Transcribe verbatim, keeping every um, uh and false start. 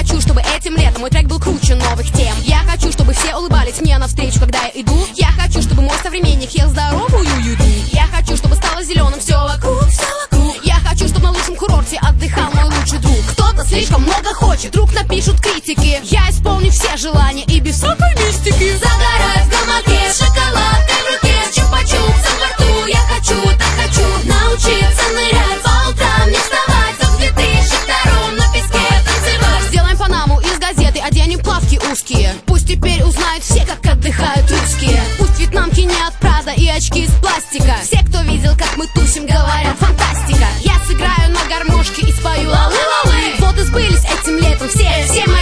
хочу, чтобы этим летом мой трек был круче новых тем. Я хочу, чтобы все улыбались мне навстречу, когда я иду. Я хочу, чтобы мой современник ел здоровую еду. Я хочу, чтобы стало зеленым все вокруг, все вокруг. Я хочу, чтобы на лучшем курорте отдыхал мой лучший друг. Кто-то слишком много хочет, вдруг напишут критики. Я исполню все желания и без всякой мистики. Загорать в гамаке, с шоколадкой в руке, с чупа-чупсом во рту. Я хочу, так хочу научиться нырять, по утрам не вставать, как в две тысячи втором на песке танцевать. Сделаем панаму из газеты, оденем плавки узкие. Пусть теперь узнают все, как отдыхают русские. Пусть вьетнамки не от Прада и очки из пластика. Все, кто видел, как мы тусим, говорят фантастика. Я сыграю на гармошке и спою лалы-лалы. Вот и сбылись этим летом все, все